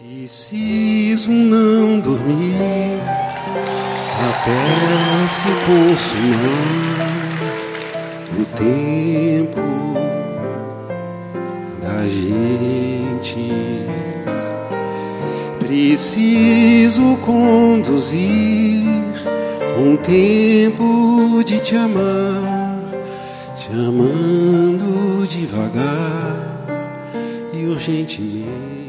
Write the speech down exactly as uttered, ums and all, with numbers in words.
Preciso não dormir até se consumar o tempo da gente. Preciso conduzir um tempo de te amar, te amando devagar e urgentemente.